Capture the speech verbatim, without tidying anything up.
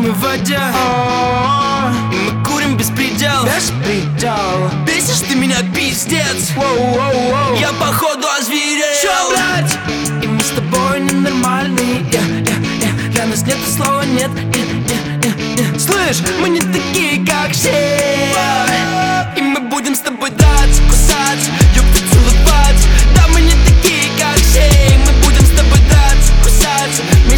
мы в воде, и мы курим без предела. Беспредел. Бесишь ты меня, пиздец. Я походу озверел. Чё, блядь? И мы с тобой ненормальные, yeah, yeah, yeah. Для нас нет слова нет, yeah, yeah, yeah, yeah. Слышь, мы не такие, как все. И мы будем с тобой драться, кусаться, ёпта, целовать. Да, мы не такие, как все. И мы будем с тобой драться, кусаться.